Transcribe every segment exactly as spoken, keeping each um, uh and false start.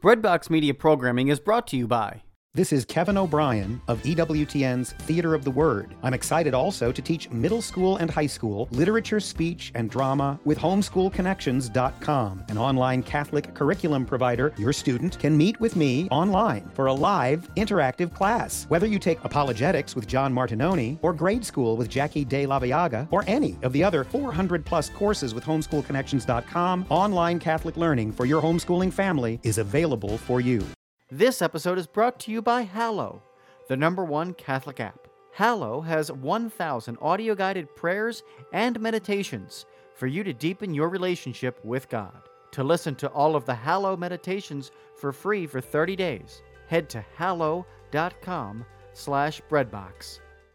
Breadbox Media Programming is brought to you by... This is Kevin O'Brien of E W T N's Theater of the Word. I'm excited also to teach middle school and high school literature, speech, and drama with homeschool connections dot com, an online Catholic curriculum provider. Your student can meet with me online for a live, interactive class. Whether you take apologetics with John Martinoni, or grade school with Jackie De La Viaga, or any of the other four hundred plus courses with homeschool connections dot com, online Catholic learning for your homeschooling family is available for you. This episode is brought to you by Hallow, the number one Catholic app. Hallow has one thousand audio-guided prayers and meditations for you to deepen your relationship with God. To listen to all of the Hallow meditations for free for thirty days, head to hallow.com slash breadbox.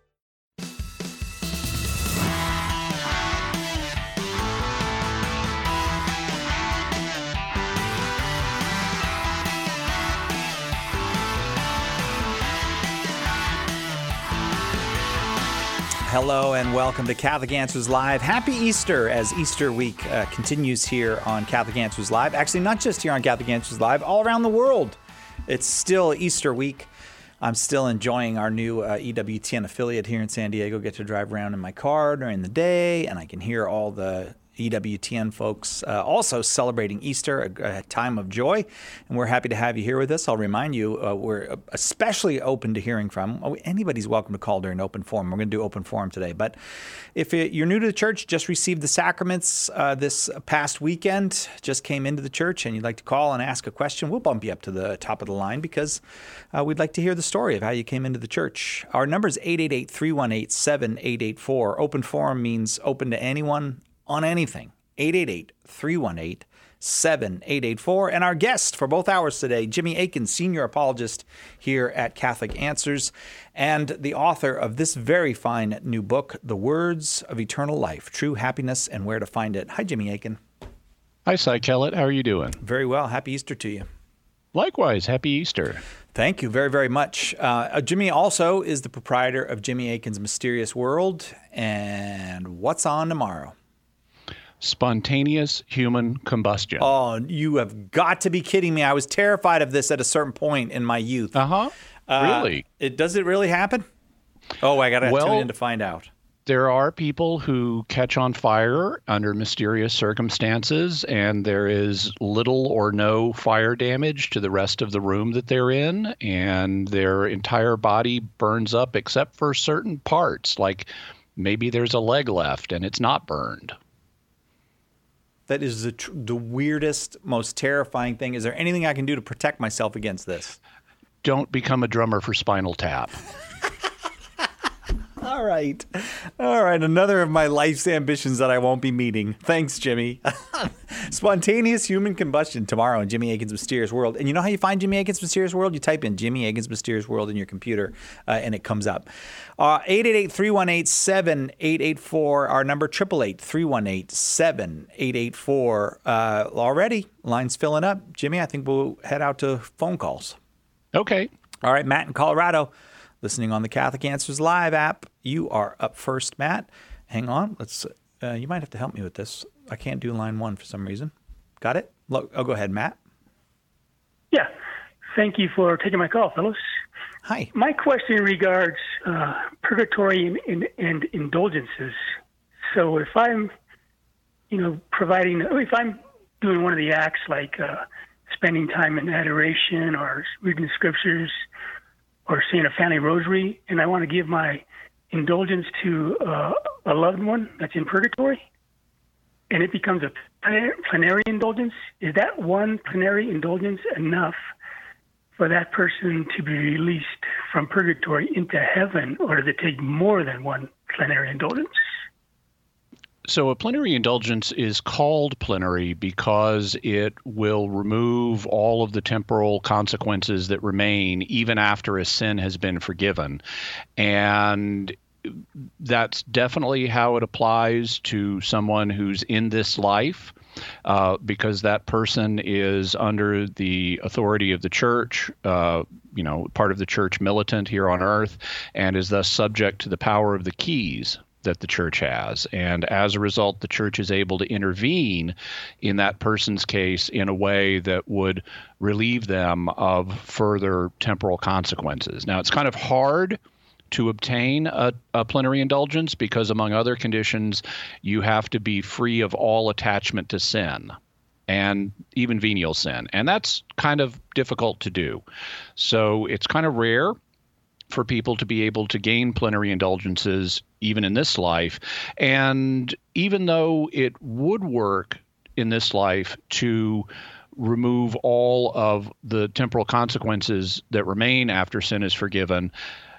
Hello and welcome to Catholic Answers Live. Happy Easter as Easter week uh, continues here on Catholic Answers Live. Actually, not just here on Catholic Answers Live, all around the world. It's still Easter week. I'm still enjoying our new uh, E W T N affiliate here in San Diego. Get to drive around in my car during the day, and I can hear all the E W T N folks uh, also celebrating Easter, a, a time of joy, and we're happy to have you here with us. I'll remind you, uh, we're especially open to hearing from. Oh, anybody's welcome to call during open forum. We're going to do open forum today. But if it, you're new to the church, just received the sacraments uh, this past weekend, just came into the church, and you'd like to call and ask a question, we'll bump you up to the top of the line because uh, we'd like to hear the story of how you came into the church. Our number is eight eight eight, three one eight, seven eight eight four. Open forum means open to anyone on anything. eight eight eight, three one eight, seven eight eight four. And our guest for both hours today, Jimmy Akin, senior apologist here at Catholic Answers, and the author of this very fine new book, The Words of Eternal Life, True Happiness and Where to Find It. Hi, Jimmy Akin. Hi, Cy Kellett. How are you doing? Very well. Happy Easter to you. Likewise. Happy Easter. Thank you very, very much. Uh, Jimmy also is the proprietor of Jimmy Akin's Mysterious World. And what's on tomorrow? Spontaneous human combustion. Oh, you have got to be kidding me. I was terrified of this at a certain point in my youth. Uh-huh. Uh, really? It, does it really happen? Oh, I got to well, tune in to find out. There are people who catch on fire under mysterious circumstances, and there is little or no fire damage to the rest of the room that they're in, and their entire body burns up except for certain parts, like maybe there's a leg left and it's not burned. That is the, tr- the weirdest, most terrifying thing. Is there anything I can do to protect myself against this? Don't become a drummer for Spinal Tap. All right. All right. Another of my life's ambitions that I won't be meeting. Thanks, Jimmy. Spontaneous human combustion tomorrow in Jimmy Akin's Mysterious World. And you know how you find Jimmy Akin's Mysterious World? You type in Jimmy Akin's Mysterious World in your computer, uh, and it comes up. Uh, eight eight eight, three one eight, seven eight eight four. Our number, eight eight eight, three one eight, seven eight eight four. Uh, already, line's filling up. Jimmy, I think we'll head out to phone calls. Okay. All right, Matt in Colorado, listening on the Catholic Answers Live app. You are up first, Matt. Hang on. Let's. Uh, you might have to help me with this. I can't do line one for some reason. Got it? Look, oh, go ahead, Matt. Yeah. Thank you for taking my call, fellows. Hi. My question regards uh, purgatory and, and, and indulgences. So if I'm, you know, providing, if I'm doing one of the acts like uh, spending time in adoration or reading the scriptures or saying a family rosary, and I want to give my indulgence to uh, a loved one that's in purgatory, and it becomes a plenary indulgence, is that one plenary indulgence enough for that person to be released from purgatory into heaven, or does it take more than one plenary indulgence? So a plenary indulgence is called plenary because it will remove all of the temporal consequences that remain even after a sin has been forgiven. And that's definitely how it applies to someone who's in this life, uh, because that person is under the authority of the church, uh, you know, part of the church militant here on earth, and is thus subject to the power of the keys. that the church has. And as a result, the church is able to intervene in that person's case in a way that would relieve them of further temporal consequences. Now, it's kind of hard to obtain a, a plenary indulgence because, among other conditions, you have to be free of all attachment to sin, and even venial sin. And that's kind of difficult to do. So it's kind of rare for people to be able to gain plenary indulgences even in this life. And even though it would work in this life to remove all of the temporal consequences that remain after sin is forgiven,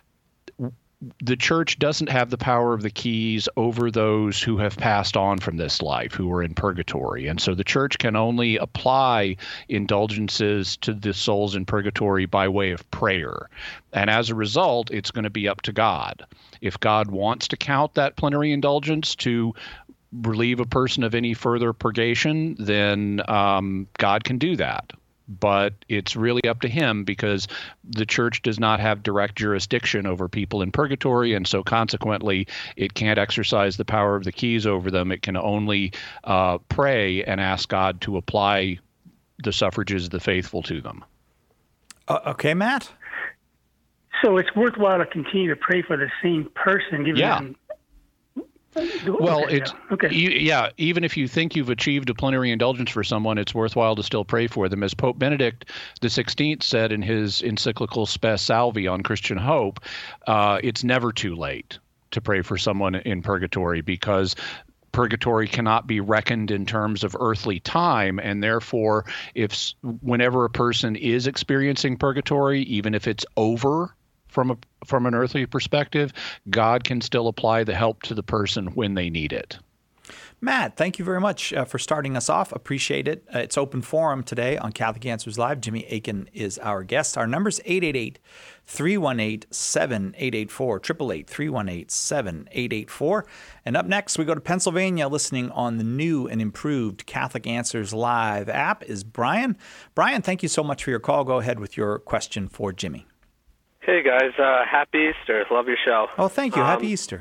the church doesn't have the power of the keys over those who have passed on from this life, who are in purgatory. And so the church can only apply indulgences to the souls in purgatory by way of prayer. And as a result, it's going to be up to God. If God wants to count that plenary indulgence to relieve a person of any further purgation, then um, God can do that. But it's really up to him, because the church does not have direct jurisdiction over people in purgatory, and so consequently it can't exercise the power of the keys over them. It can only uh, pray and ask God to apply the suffrages of the faithful to them. Uh, okay, Matt? So it's worthwhile to continue to pray for the same person, given Yeah. them. Well, okay, it's yeah. Okay. e- yeah. Even if you think you've achieved a plenary indulgence for someone, it's worthwhile to still pray for them. As Pope Benedict the sixteenth said in his encyclical Spes Salvi on Christian hope, uh, it's never too late to pray for someone in purgatory, because purgatory cannot be reckoned in terms of earthly time, and therefore, if whenever a person is experiencing purgatory, even if it's over from a from an earthly perspective, God can still apply the help to the person when they need it. Matt, thank you very much uh, for starting us off. Appreciate it. Uh, it's open forum today on Catholic Answers Live. Jimmy Akin is our guest. Our number is eight eight eight, three one eight, seven eight eight four, eight eight eight, three one eight, seven eight eight four. And up next, we go to Pennsylvania, listening on the new and improved Catholic Answers Live app is Brian. Brian, thank you so much for your call. Go ahead with your question for Jimmy. Hey, guys. Uh, happy Easter. Love your show. Oh, thank you. Um, Happy Easter.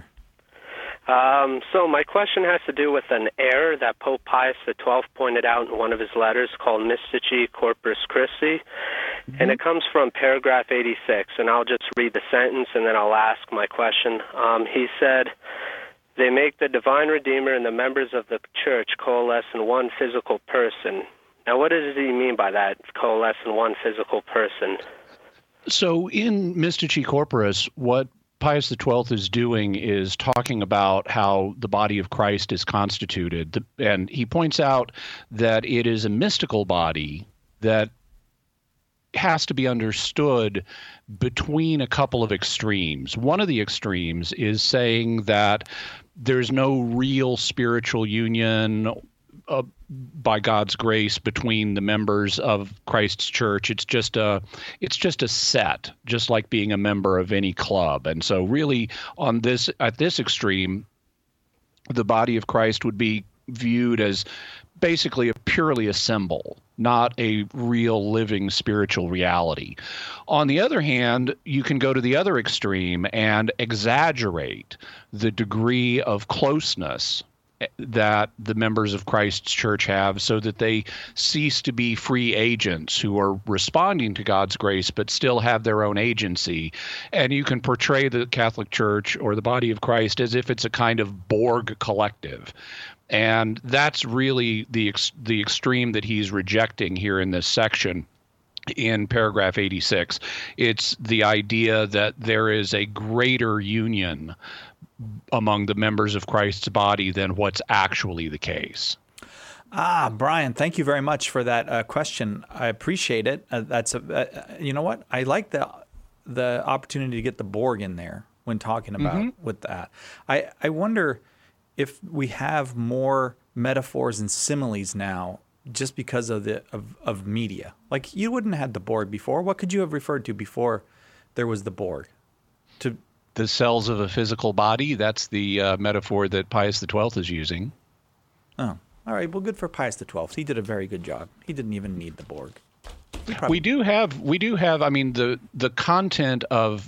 Um, so my question has to do with an error that Pope Pius the twelfth pointed out in one of his letters called Mystici Corpus Christi, mm-hmm. and it comes from paragraph eighty-six, and I'll just read the sentence and then I'll ask my question. Um, he said, they make the divine Redeemer and the members of the Church coalesce in one physical person. Now, what does he mean by that, coalesce in one physical person? So in Mystici Corporis, what Pius the twelfth is doing is talking about how the body of Christ is constituted. And he points out that it is a mystical body that has to be understood between a couple of extremes. One of the extremes is saying that there's no real spiritual union Uh, by God's grace between the members of Christ's church. It's just a it's just a set, just like being a member of any club. And so really on this at this extreme, the body of Christ would be viewed as basically a purely a symbol, not a real living spiritual reality. On the other hand, you can go to the other extreme and exaggerate the degree of closeness that the members of Christ's church have, so that they cease to be free agents who are responding to God's grace but still have their own agency. And you can portray the Catholic Church or the body of Christ as if it's a kind of Borg collective. And that's really the ex- the extreme that he's rejecting here in this section. In paragraph eighty-six, it's the idea that there is a greater union among the members of Christ's body than what's actually the case. Ah, Brian, thank you very much for that uh, question. I appreciate it. Uh, that's a, uh, you know what? I like the the opportunity to get the Borg in there when talking about mm-hmm. with that. I, I wonder if we have more metaphors and similes now just because of the of, of media. Like, you wouldn't have had the Borg before. What could you have referred to before there was the Borg? To The cells of a physical body, that's the uh, metaphor that Pius the twelfth is using. Oh, all right. Well, good for Pius the twelfth. He did a very good job. He didn't even need the Borg. We do have, we do have, I mean, the, the content of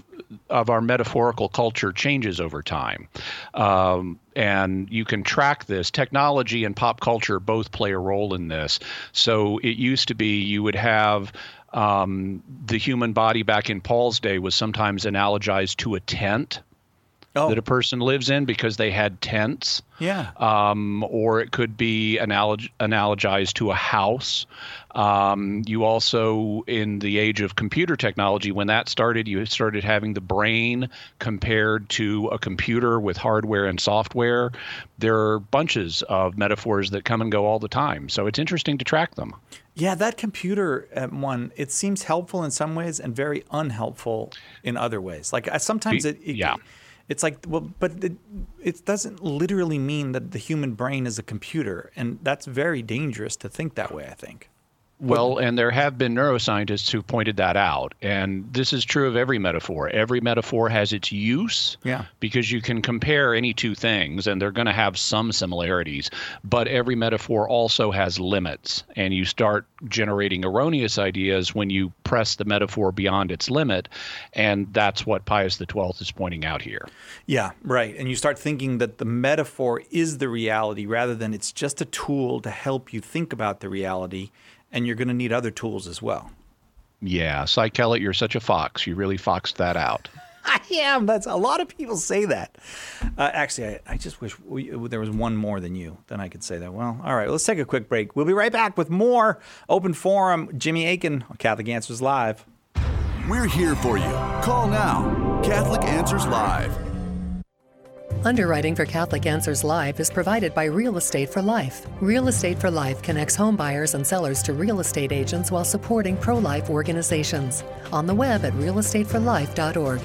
of our metaphorical culture changes over time. Um, and you can track this. Technology and pop culture both play a role in this. So it used to be you would have um, the human body back in Paul's day was sometimes analogized to a tent. Oh. That a person lives in because they had tents. Yeah. Um, or it could be analog- analogized to a house. Um, you also, in the age of computer technology, when that started, you started having the brain compared to a computer with hardware and software. There are bunches of metaphors that come and go all the time. So it's interesting to track them. Yeah, that computer uh, one, it seems helpful in some ways and very unhelpful in other ways. Like uh, sometimes it, it yeah. It's like, well, but it, it doesn't literally mean that the human brain is a computer. And that's very dangerous to think that way, I think. Well, and there have been neuroscientists who pointed that out. And this is true of every metaphor. Every metaphor has its use yeah. because you can compare any two things and they're going to have some similarities. But every metaphor also has limits. And you start generating erroneous ideas when you press the metaphor beyond its limit. And that's what Pius the twelfth is pointing out here. Yeah, right. And you start thinking that the metaphor is the reality rather than it's just a tool to help you think about the reality. And you're going to need other tools as well. Yeah. Cy Kellett, you're such a fox. You really foxed that out. I am. That's a lot of people say that. Uh, actually, I, I just wish we, there was one more than you. Then I could say that. Well, all right. Let's take a quick break. We'll be right back with more Open Forum. Jimmy Akin on Catholic Answers Live. We're here for you. Call now. Catholic Answers Live. Underwriting for Catholic Answers Live is provided by Real Estate for Life. Real Estate for Life connects home buyers and sellers to real estate agents while supporting pro-life organizations. On the web at real estate for life dot org.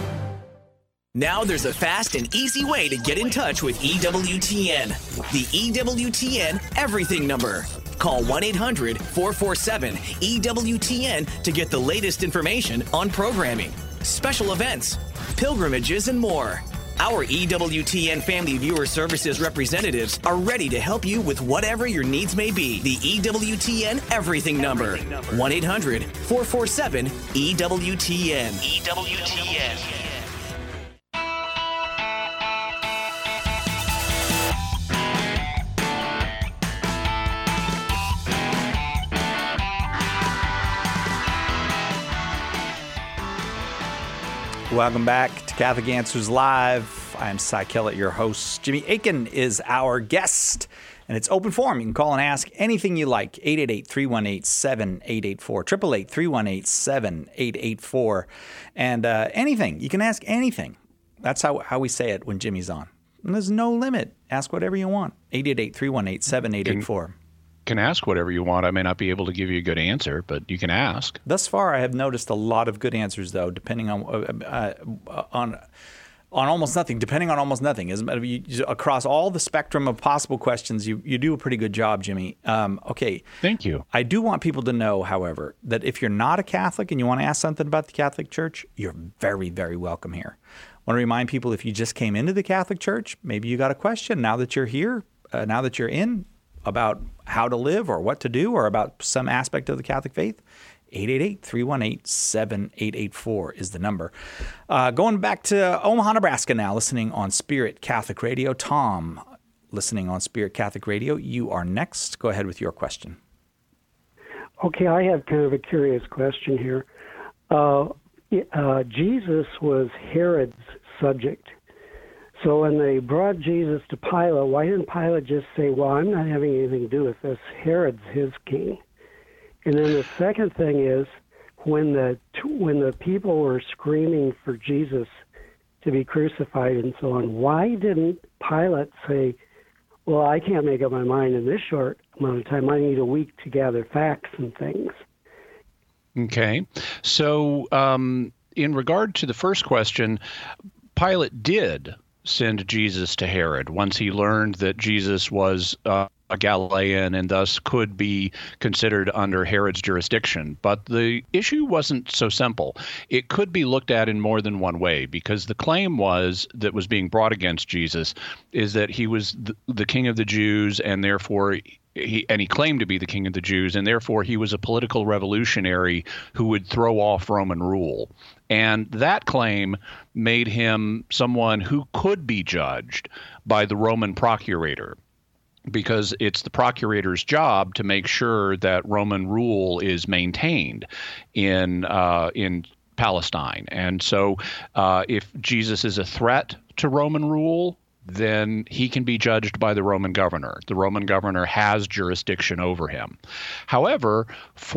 Now there's a fast and easy way to get in touch with E W T N. The E W T N Everything number. Call one eight hundred four four seven E W T N to get the latest information on programming, special events, pilgrimages, and more. Our E W T N Family Viewer Services representatives are ready to help you with whatever your needs may be. The E W T N Everything number. one eight hundred four four seven E W T N. E W T N. Welcome back to Catholic Answers Live. I'm Cy Kellett, your host. Jimmy Akin is our guest, and it's open forum. You can call and ask anything you like. eight eight eight, three one eight, seven eight eight four. eight eight eight, three one eight, seven eight eight four. And uh, anything. You can ask anything. That's how, how we say it when Jimmy's on. And there's no limit. Ask whatever you want. eight eight eight, three one eight, seven eight eight four. Can ask whatever you want. I may not be able to give you a good answer, but you can ask. Thus far, I have noticed a lot of good answers, though, depending on uh, uh, on on almost nothing. Depending on almost nothing, is across all the spectrum of possible questions. You you do a pretty good job, Jimmy. Um, okay, thank you. I do want people to know, however, that if you're not a Catholic and you want to ask something about the Catholic Church, you're very, very welcome here. I want to remind people, if you just came into the Catholic Church, maybe you got a question now that you're here, uh, now that you're in, about how to live or what to do or about some aspect of the Catholic faith, eight eight eight, three one eight, seven eight eight four is the number. Uh, going back to Omaha, Nebraska now, listening on Spirit Catholic Radio. Tom, listening on Spirit Catholic Radio, you are next. Go ahead with your question. Okay, I have kind of a curious question here. Uh, uh, Jesus was Herod's subject. So when they brought Jesus to Pilate, why didn't Pilate just say, well, I'm not having anything to do with this. Herod's his king. And then the second thing is, when the when the people were screaming for Jesus to be crucified and so on, why didn't Pilate say, well, I can't make up my mind in this short amount of time. I need a week to gather facts and things. Okay. So um, in regard to the first question, Pilate did send Jesus to Herod once he learned that Jesus was uh, a Galilean and thus could be considered under Herod's jurisdiction. But the issue wasn't so simple. It could be looked at in more than one way, because the claim was that was being brought against Jesus is that he was the, the king of the Jews, and therefore he, and he claimed to be the king of the Jews, and therefore he was a political revolutionary who would throw off Roman rule. And that claim made him someone who could be judged by the Roman procurator, because it's the procurator's job to make sure that Roman rule is maintained in uh, in Palestine. And so uh, if Jesus is a threat to Roman rule, then he can be judged by the Roman governor. The Roman governor has jurisdiction over him. However,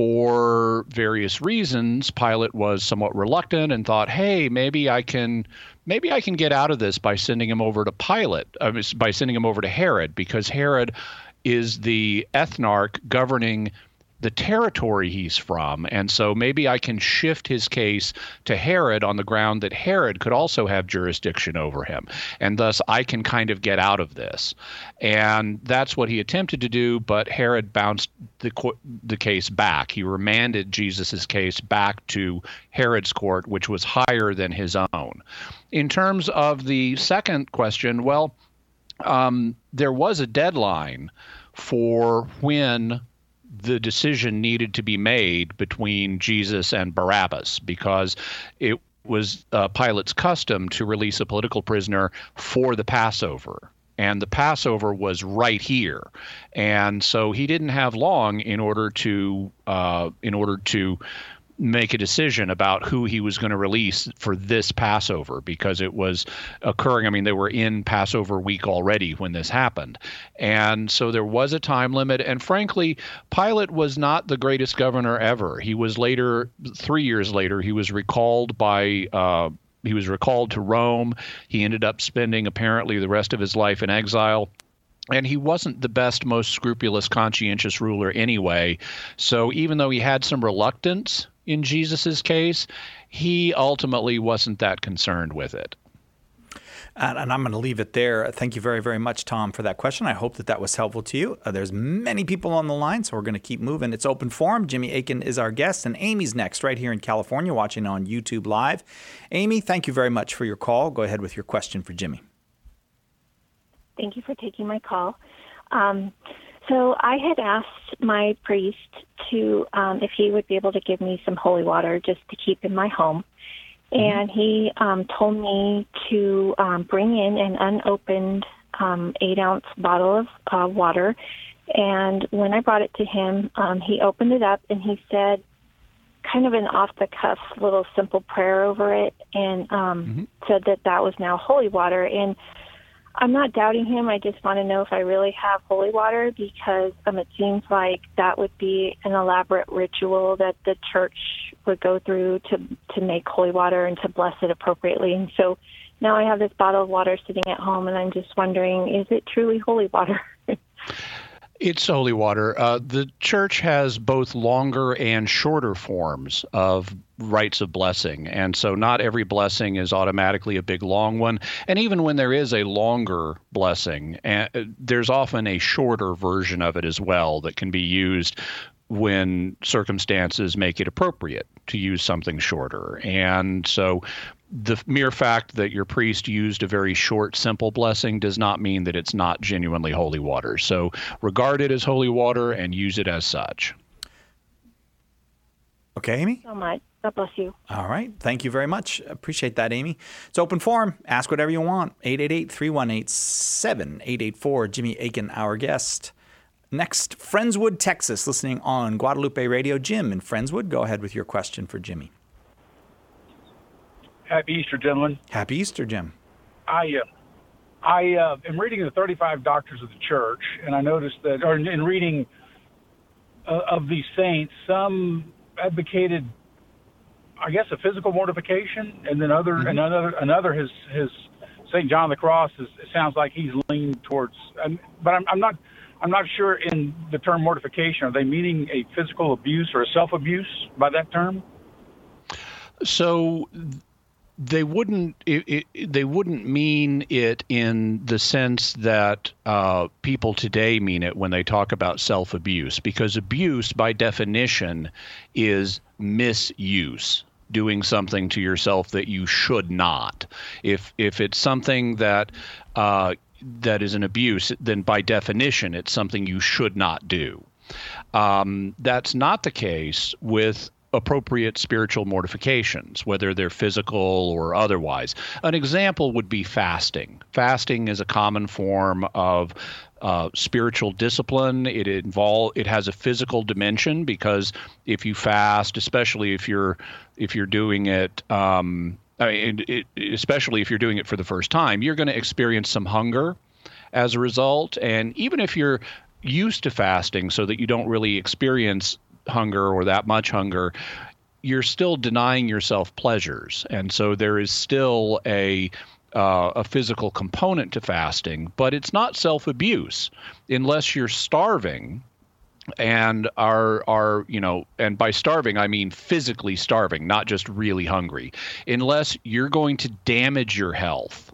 for various reasons, Pilate was somewhat reluctant and thought, hey, maybe I can maybe I can get out of this by sending him over to Pilate, uh, by sending him over to Herod, because Herod is the ethnarch governing the territory he's from. And so maybe I can shift his case to Herod on the ground that Herod could also have jurisdiction over him. And thus I can kind of get out of this. And that's what he attempted to do, but Herod bounced the the case back. He remanded Jesus's case back to Herod's court, which was higher than his own. In terms of the second question, well, um, there was a deadline for when the decision needed to be made between Jesus and Barabbas, because it was uh, Pilate's custom to release a political prisoner for the Passover. And the Passover was right here. And so he didn't have long in order to uh, in order to make a decision about who he was going to release for this Passover, because it was occurring. I mean, they were in Passover week already when this happened. And so there was a time limit. And frankly, Pilate was not the greatest governor ever. He was later, three years later, he was recalled by uh, he was recalled to Rome. He ended up spending apparently the rest of his life in exile. And he wasn't the best, most scrupulous, conscientious ruler anyway. So even though he had some reluctance in Jesus's case, he ultimately wasn't that concerned with it. And, and I'm going to leave it there. Thank you very, very much, Tom, for that question. I hope that that was helpful to you. Uh, there's many people on the line, so we're going to keep moving. It's open forum. Jimmy Akin is our guest, and Amy's next right here in California, watching on YouTube Live. Amy, thank you very much for your call. Go ahead with your question for Jimmy. Thank you for taking my call. Um, so I had asked my priest to, um, if he would be able to give me some holy water just to keep in my home. And he um, told me to um, bring in an unopened um, eight-ounce bottle of uh, water. And when I brought it to him, um, he opened it up and he said kind of an off-the-cuff little simple prayer over it, and um, mm-hmm. said that that was now holy water. And I'm not doubting him. I just want to know if I really have holy water, because um, it seems like that would be an elaborate ritual that the church would go through to to make holy water and to bless it appropriately. And so now I have this bottle of water sitting at home, and I'm just wondering, is it truly holy water? It's holy water. Uh, the church has both longer and shorter forms of rites of blessing. And so not every blessing is automatically a big long one. And even when there is a longer blessing, uh, there's often a shorter version of it as well that can be used when circumstances make it appropriate to use something shorter. And so the mere fact that your priest used a very short, simple blessing does not mean that it's not genuinely holy water. So regard it as holy water and use it as such. Okay, Amy? So much. God bless you. All right. Thank you very much. Appreciate that, Amy. It's open forum. Ask whatever you want. eight eight eight, three one eight, seven eight eight four. Jimmy Akin, our guest. Next, Friendswood, Texas, listening on Guadalupe Radio. Jim in Friendswood, go ahead with your question for Jimmy. Happy Easter, gentlemen. Happy Easter, Jim. I uh, I uh, am reading the thirty-five Doctors of the Church, and I noticed that, or in, in reading uh, of these saints, some advocated, I guess, a physical mortification, and then other, mm-hmm. and another, another his his Saint John of the Cross. Is, it sounds like he's leaned towards, um, but I'm, I'm not. I'm not sure in the term mortification. Are they meaning a physical abuse or a self-abuse by that term? So they wouldn't it, it, they wouldn't mean it in the sense that uh, people today mean it when they talk about self-abuse, because abuse by definition is misuse, doing something to yourself that you should not. If if it's something that uh, that is an abuse, then by definition, it's something you should not do. Um, that's not the case with appropriate spiritual mortifications, whether they're physical or otherwise. An example would be fasting. Fasting is a common form of uh, spiritual discipline. It involve it has a physical dimension, because if you fast, especially if you're if you're doing it, um, I mean, it, it, especially if you're doing it for the first time, you're going to experience some hunger as a result. And even if you're used to fasting so that you don't really experience hunger or that much hunger, you're still denying yourself pleasures. And so there is still a uh, a physical component to fasting, but it's not self-abuse unless you're starving and are are you know, and by starving I mean physically starving, not just really hungry. Unless you're going to damage your health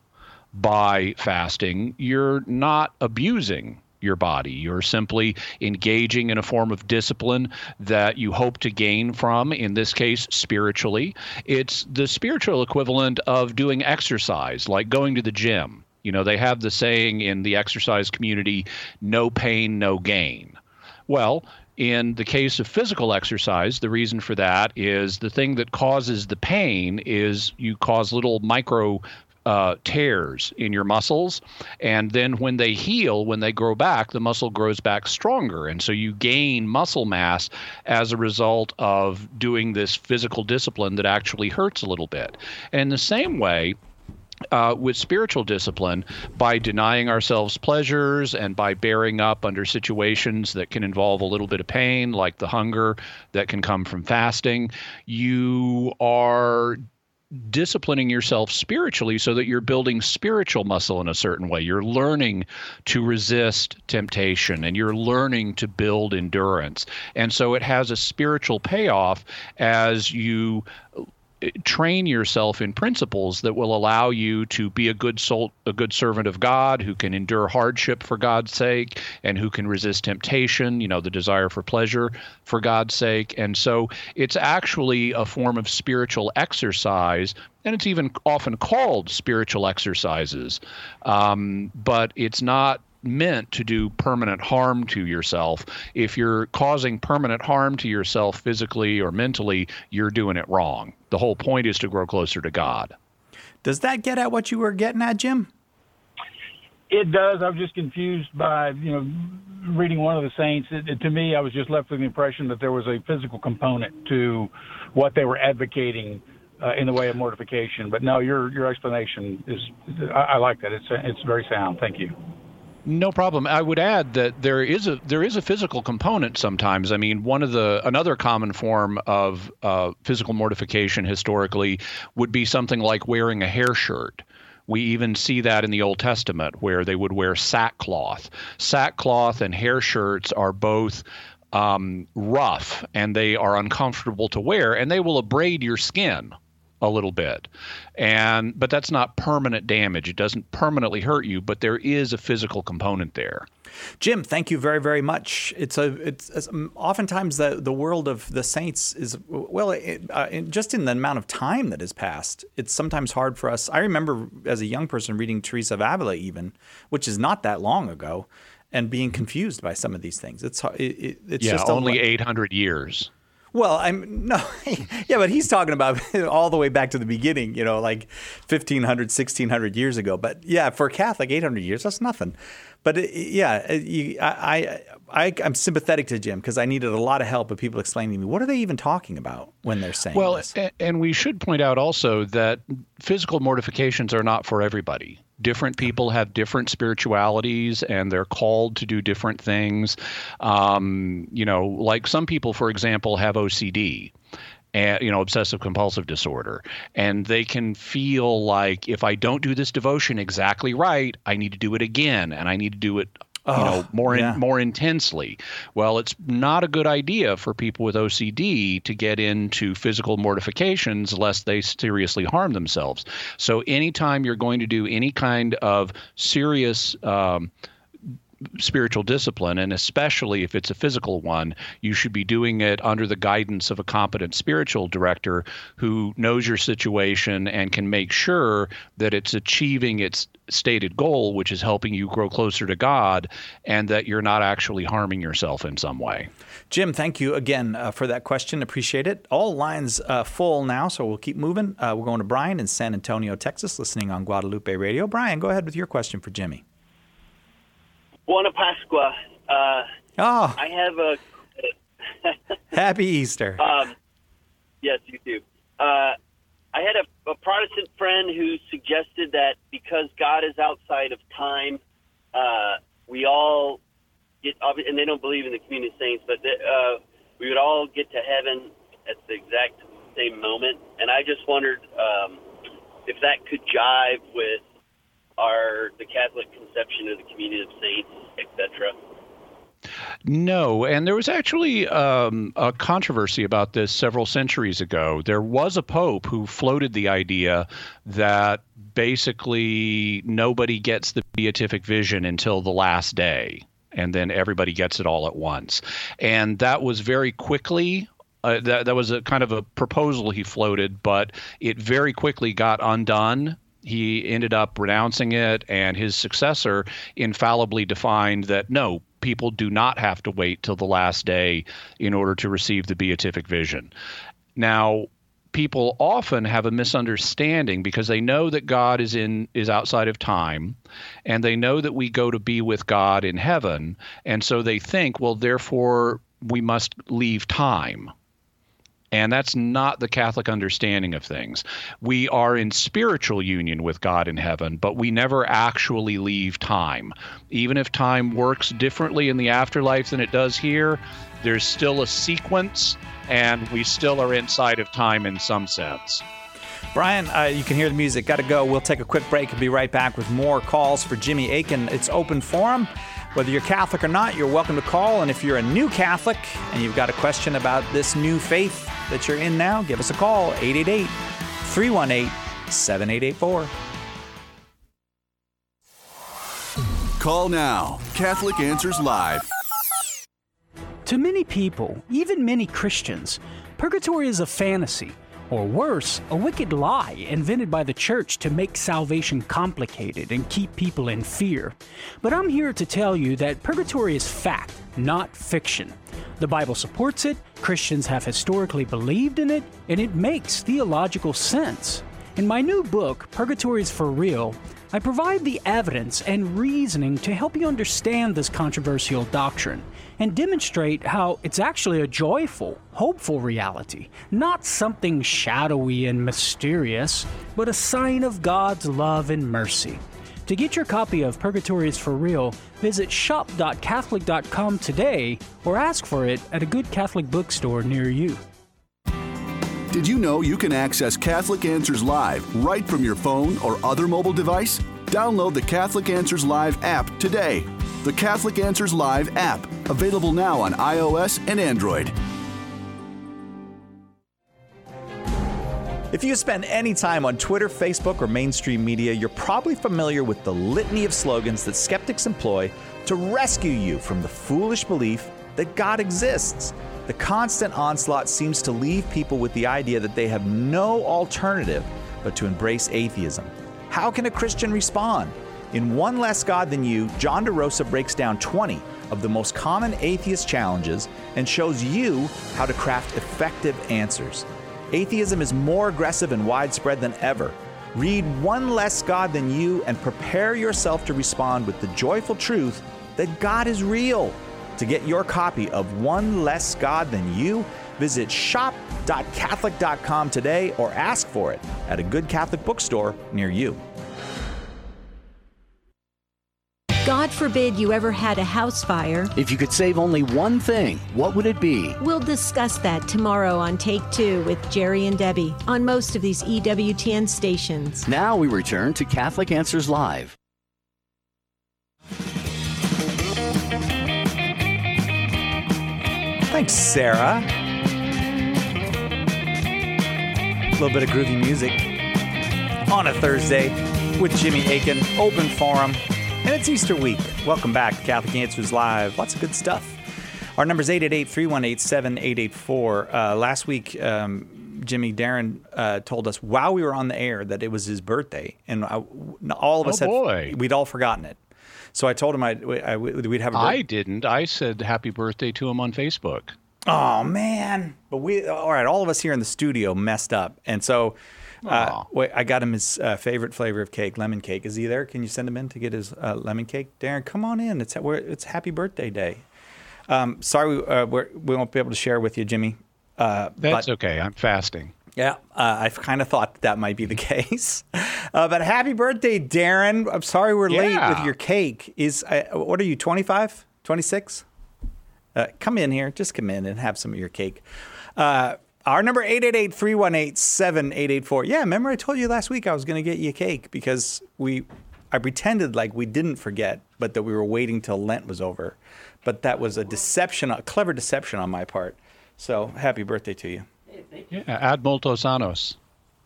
by fasting, you're not abusing your body. You're simply engaging in a form of discipline that you hope to gain from, in this case, spiritually. It's the spiritual equivalent of doing exercise, like going to the gym. You know, they have the saying in the exercise community, no pain, no gain. Well, in the case of physical exercise, the reason for that is the thing that causes the pain is you cause little micro Uh, tears in your muscles, and then when they heal, when they grow back, the muscle grows back stronger, and so you gain muscle mass as a result of doing this physical discipline that actually hurts a little bit. And in the same way, Uh, with spiritual discipline, by denying ourselves pleasures and by bearing up under situations that can involve a little bit of pain, like the hunger that can come from fasting, you are disciplining yourself spiritually so that you're building spiritual muscle in a certain way. You're learning to resist temptation, and you're learning to build endurance. And so it has a spiritual payoff as you train yourself in principles that will allow you to be a good soul, a good servant of God, who can endure hardship for God's sake, and who can resist temptation, you know, the desire for pleasure for God's sake. And so it's actually a form of spiritual exercise, and it's even often called spiritual exercises. Um, but it's not meant to do permanent harm to yourself. If you're causing permanent harm to yourself physically or mentally, you're doing it wrong. The whole point is to grow closer to God. Does that get at what you were getting at, Jim? It does. I was just confused by, you know, reading one of the saints. It, it, to me, I was just left with the impression that there was a physical component to what they were advocating uh, in the way of mortification. But no, your your explanation is, I, I like that. It's it's very sound. Thank you. No problem. I would add that there is a there is a physical component sometimes. I mean, one of the another common form of uh, physical mortification historically would be something like wearing a hair shirt. We even see that in the Old Testament, where they would wear sackcloth. Sackcloth and hair shirts are both um, rough, and they are uncomfortable to wear, and they will abrade your skin a little bit. And but that's not permanent damage. It doesn't permanently hurt you, but there is a physical component there. Jim, thank you very, very much. It's a it's, it's oftentimes the the world of the saints is, well, it, uh, in, just in the amount of time that has passed, it's sometimes hard for us. I remember as a young person reading Teresa of Avila, even, which is not that long ago, and being confused by some of these things. It's it, it, it's yeah, just only eight hundred years. Well, I'm no, yeah, but he's talking about all the way back to the beginning, you know, like fifteen hundred, sixteen hundred years ago. But yeah, for a Catholic, eight hundred years, that's nothing. But it, yeah, you, I, I, I'm sympathetic to Jim, because I needed a lot of help of people explaining to me, what are they even talking about when they're saying well, this? Well, and we should point out also that physical mortifications are not for everybody. Different people have different spiritualities, and they're called to do different things. Um, you know, like some people, for example, have O C D, and, you know, obsessive compulsive disorder, and they can feel like, if I don't do this devotion exactly right, I need to do it again, and I need to do it, you oh, know, more yeah. in, more intensely. Well, it's not a good idea for people with O C D to get into physical mortifications lest they seriously harm themselves. So anytime you're going to do any kind of serious um, spiritual discipline, and especially if it's a physical one, you should be doing it under the guidance of a competent spiritual director who knows your situation and can make sure that it's achieving its stated goal, which is helping you grow closer to God, and that you're not actually harming yourself in some way. Jim, thank you again uh, for that question. Appreciate it. All lines uh, full now, so we'll keep moving. Uh, we're going to Brian in San Antonio, Texas, listening on Guadalupe Radio. Brian, go ahead with your question for Jimmy. Buona Pasqua. Uh, oh. I have a... Happy Easter. Um, yes, you too. Uh, I had a, a Protestant friend who suggested that because God is outside of time, uh, we all get, and they don't believe in the communion of saints, but uh, we would all get to heaven at the exact same moment. And I just wondered um, if that could jive with our the Catholic conception of the communion of saints, et cetera. No, and there was actually um, a controversy about this several centuries ago. There was a pope who floated the idea that basically nobody gets the beatific vision until the last day, and then everybody gets it all at once. And that was very quickly Uh, that, that was a kind of a proposal he floated, but it very quickly got undone. He ended up renouncing it, and his successor infallibly defined that, no, people do not have to wait till the last day in order to receive the beatific vision. Now, people often have a misunderstanding because they know that God is in is outside of time, and they know that we go to be with God in heaven, and so they think, well, therefore, we must leave time. And that's not the Catholic understanding of things. We are in spiritual union with God in heaven, but we never actually leave time. Even if time works differently in the afterlife than it does here, there's still a sequence, and we still are inside of time in some sense. Brian, uh, you can hear the music. Got to go. We'll take a quick break and be right back with more calls for Jimmy Akin. It's open forum. Whether you're Catholic or not, you're welcome to call. And if you're a new Catholic and you've got a question about this new faith that you're in now, give us a call, eight eight eight, three one eight, seven eight eight four. Call now. Catholic Answers Live. To many people, even many Christians, purgatory is a fantasy, or worse, a wicked lie invented by the church to make salvation complicated and keep people in fear. But I'm here to tell you that purgatory is fact, not fiction. The Bible supports it, Christians have historically believed in it, and it makes theological sense. In my new book, Purgatory is for Real, I provide the evidence and reasoning to help you understand this controversial doctrine and demonstrate how it's actually a joyful, hopeful reality, not something shadowy and mysterious, but a sign of God's love and mercy. To get your copy of Purgatory is for Real, visit shop dot catholic dot com today or ask for it at a good Catholic bookstore near you. Did you know you can access Catholic Answers Live right from your phone or other mobile device? Download the Catholic Answers Live app today. The Catholic Answers Live app, available now on iOS and Android. If you spend any time on Twitter, Facebook, or mainstream media, you're probably familiar with the litany of slogans that skeptics employ to rescue you from the foolish belief that God exists. The constant onslaught seems to leave people with the idea that they have no alternative but to embrace atheism. How can a Christian respond? In One Less God Than You, John DeRosa breaks down twenty of the most common atheist challenges and shows you how to craft effective answers. Atheism is more aggressive and widespread than ever. Read One Less God Than You and prepare yourself to respond with the joyful truth that God is real. To get your copy of One Less God Than You, visit shop dot catholic dot com today or ask for it at a good Catholic bookstore near you. God forbid you ever had a house fire. If you could save only one thing, what would it be? We'll discuss that tomorrow on Take Two with Jerry and Debbie on most of these E W T N stations. Now we return to Catholic Answers Live. Thanks, Sarah. A little bit of groovy music on a Thursday with Jimmy Akin, open forum, and it's Easter week. Welcome back to Catholic Answers Live. Lots of good stuff. Our number is eight eight eight, three one eight, seven eight eight four. Uh, last week, um, Jimmy Darren uh, told us while we were on the air that it was his birthday, and I, all of us oh had boy. we'd all forgotten it. So I told him I'd, I, we'd have a birthday. I didn't. I said happy birthday to him on Facebook. Oh, man. But we, all right, all of us here in the studio messed up. And so uh, wait, I got him his uh, favorite flavor of cake, lemon cake. Is he there? Can you send him in to get his uh, lemon cake? Darren, come on in. It's we're, it's happy birthday day. Um, sorry, we, uh, we're, we won't be able to share with you, Jimmy. Uh, That's but, okay. I'm fasting. Yeah, uh, I kind of thought that might be the case. Uh, but happy birthday, Darren. I'm sorry we're Yeah. late with your cake. Is uh, what are you, twenty-five, twenty-six? Uh, come in here. Just come in and have some of your cake. Uh, our number, eight eight eight, three one eight, seven eight eight four. Yeah, remember I told you last week I was going to get you a cake because we, I pretended like we didn't forget, but that we were waiting till Lent was over. But that was a deception, a clever deception on my part. So happy birthday to you. Yeah, ad multos annos.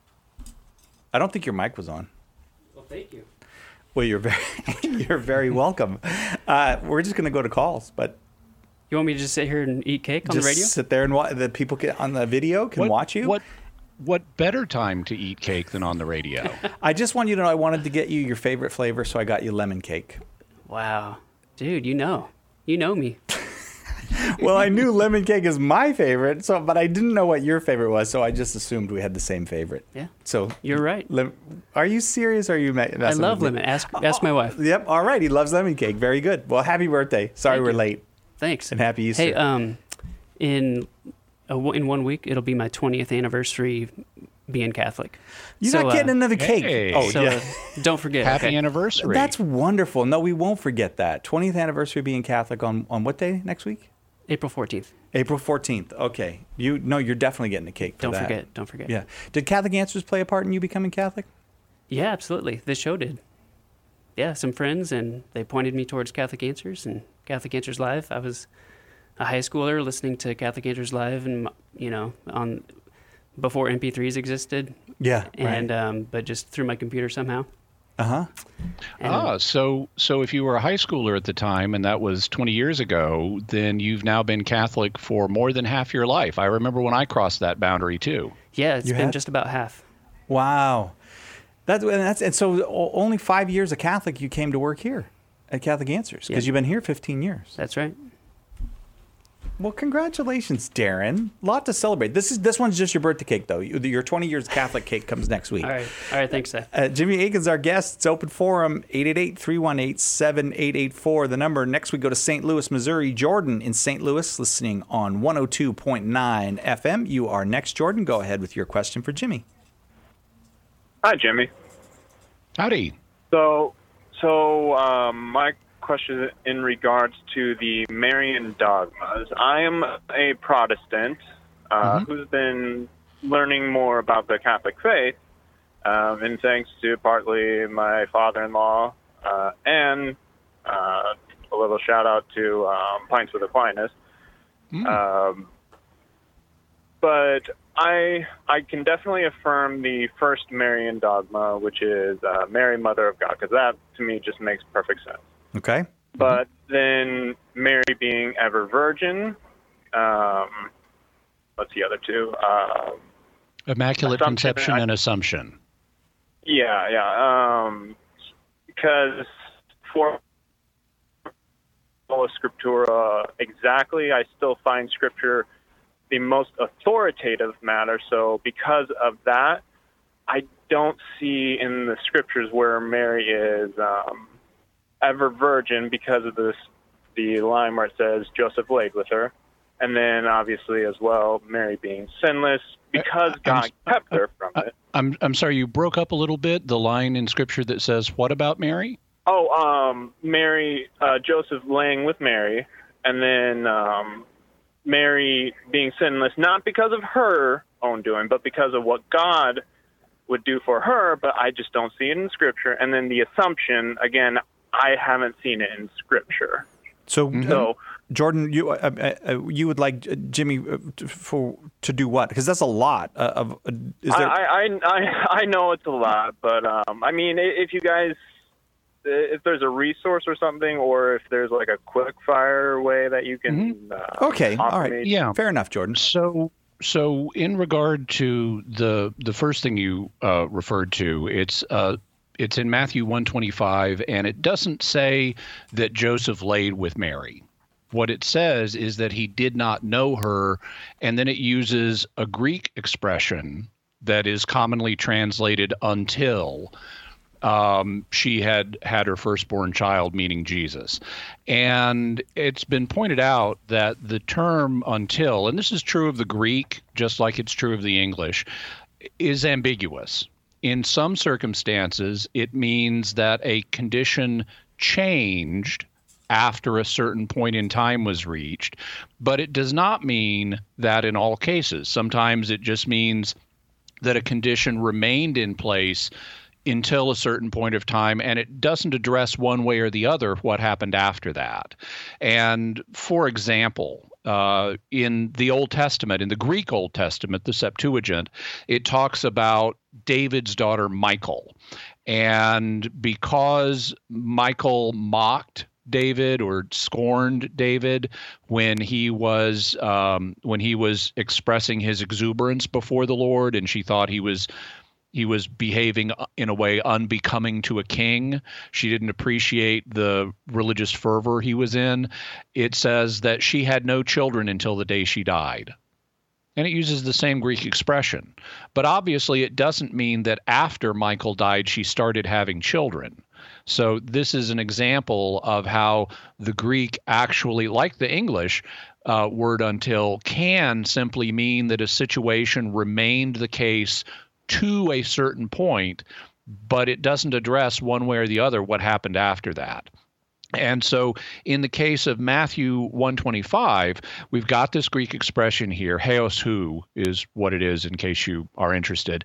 I don't think your mic was on. Well, thank you. Well, you're very, you're very welcome. Uh, we're just going to go to calls, but you want me to just sit here and eat cake on just the radio? sit there and wa- the people can, on the video can What- watch you. What what better time to eat cake than on the radio? I just want you to know I wanted to get you your favorite flavor, so I got you lemon cake. Wow, dude, you know, you know me. Well, I knew lemon cake is my favorite, so but I didn't know what your favorite was, so I just assumed we had the same favorite. Yeah. So you're right. Lem- are you serious? Or are you? Ma- I love lemon. Ask ask my wife. Yep. All right. He loves lemon cake. Very good. Well, happy birthday. Sorry Thank we're you. late. Thanks. And happy Easter. Hey, um, in a, in one week it'll be my twentieth anniversary being Catholic. You're So, not getting uh, another cake. Hey. Oh, so, yeah. uh, don't forget. Happy okay? anniversary. That's wonderful. No, we won't forget that. twentieth anniversary being Catholic on, on what day next week? April fourteenth. April fourteenth. Okay. You no, you're definitely getting a cake for Don't that. forget. Don't forget. Yeah. Did Catholic Answers play a part in you becoming Catholic? Yeah, absolutely. This show did. Yeah, some friends, and they pointed me towards Catholic Answers and Catholic Answers Live. I was a high schooler listening to Catholic Answers Live, and you know, on before M P threes existed. Yeah. And right. um, but just through my computer somehow. Uh huh. Ah, so so if you were a high schooler at the time, and that was twenty years ago, then you've now been Catholic for more than half your life. I remember when I crossed that boundary too. Yeah, it's You been have? just about half. Wow. That's and that's and so o- only five years a Catholic you came to work here at Catholic Answers because Yeah. you've been here fifteen years. That's right. Well, congratulations, Darren. A lot to celebrate. This is this one's just your birthday cake, though. You- Your twenty years Catholic cake comes next week. All right. All right. Thanks, Seth. Uh, Jimmy Aiken's our guest. It's open forum, eight eight eight, three one eight, seven eight eight four. The number. Next, we go to Saint Louis, Missouri. Jordan in Saint Louis, listening on one oh two point nine F M. You are next, Jordan. Go ahead with your question for Jimmy. Hi, Jimmy. Howdy. So, so um, my question in regards to the Marian dogmas. I am a Protestant uh, Mm-hmm. who's been learning more about the Catholic faith, um, and thanks to partly my father-in-law uh, and uh, a little shout-out to um, Pints with Aquinas. Mm. Um, but I I can definitely affirm the first Marian dogma, which is uh, Mary, Mother of God, because that to me just makes perfect sense. Okay. But then Mary being ever virgin, um, what's the other two? Uh, Immaculate Assumption, Conception I- and Assumption. yeah, yeah. Um, because for Sola Scriptura exactly, I still find Scripture the most authoritative matter. So because of that, I don't see in the Scriptures where Mary is um, ever virgin because of this, the line where it says Joseph laid with her. And then obviously as well, Mary being sinless because God kept her from it. I'm I'm sorry, you broke up a little bit. The line in Scripture that says, "What about Mary?" Oh, um, Mary, uh, Joseph laying with Mary, and then um, Mary being sinless, not because of her own doing, but because of what God would do for her, but I just don't see it in Scripture. And then the Assumption, again, I haven't seen it in Scripture. So, So- Jordan, you uh, uh, uh, you would like uh, Jimmy uh, to, for to do what? Because that's a lot uh, of. Uh, is there? I, I, I, I know it's a lot, but um, I mean, i- if you guys if there's a resource or something, or if there's like a quick fire way that you can. Mm-hmm. Uh, okay, offer all right, me. Yeah, fair enough, Jordan. So, so in regard to the the first thing you uh, referred to, it's uh, it's in Matthew one twenty-five, and it doesn't say that Joseph laid with Mary. What it says is that he did not know her, and then it uses a Greek expression that is commonly translated until um, she had had her firstborn child, meaning Jesus. And it's been pointed out that the term until, and this is true of the Greek, just like it's true of the English, is ambiguous. In some circumstances, it means that a condition changed after a certain point in time was reached, but it does not mean that in all cases. Sometimes it just means that a condition remained in place until a certain point of time, and it doesn't address one way or the other what happened after that. And for example, uh, in the Old Testament, in the Greek Old Testament, the Septuagint, it talks about David's daughter Michal. And because Michal mocked David or scorned David when he was um, when he was expressing his exuberance before the Lord, and she thought he was he was behaving in a way unbecoming to a king. She didn't appreciate the religious fervor he was in. It says that she had no children until the day she died. And it uses the same Greek expression. But obviously it doesn't mean that after Michal died, she started having children. So this is an example of how the Greek actually, like the English uh, word until, can simply mean that a situation remained the case to a certain point, but it doesn't address one way or the other what happened after that. And so in the case of Matthew one twenty-five, we've got this Greek expression here, heos hu is what it is in case you are interested.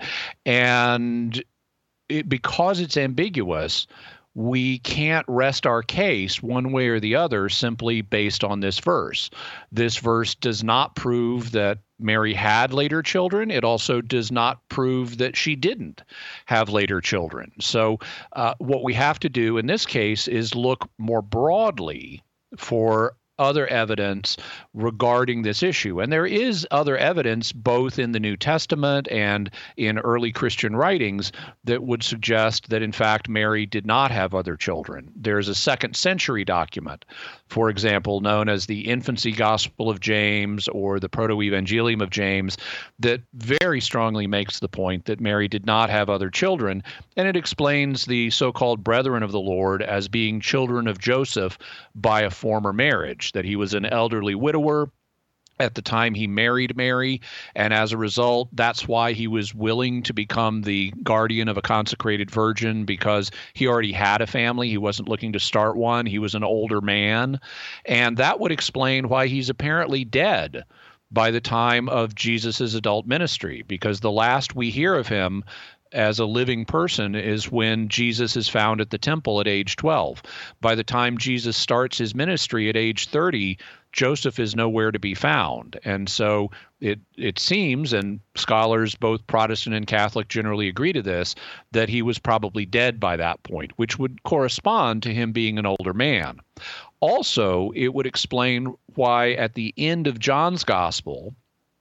And it, because it's ambiguous, we can't rest our case one way or the other simply based on this verse. This verse does not prove that Mary had later children. It also does not prove that she didn't have later children. So uh, what we have to do in this case is look more broadly for other evidence regarding this issue. And there is other evidence both in the New Testament and in early Christian writings that would suggest that, in fact, Mary did not have other children. There's a second century document, for example, known as the Infancy Gospel of James or the Proto-Evangelium of James, that very strongly makes the point that Mary did not have other children, and it explains the so-called brethren of the Lord as being children of Joseph by a former marriage, that he was an elderly widower at the time he married Mary, and as a result, that's why he was willing to become the guardian of a consecrated virgin, because he already had a family. He wasn't looking to start one. He was an older man, and that would explain why he's apparently dead by the time of Jesus's adult ministry, because the last we hear of him as a living person is when Jesus is found at the temple at age twelve. By the time Jesus starts his ministry at age thirty, Joseph is nowhere to be found. And so it it seems, and scholars, both Protestant and Catholic, generally agree to this, that he was probably dead by that point, which would correspond to him being an older man. Also, it would explain why at the end of John's gospel,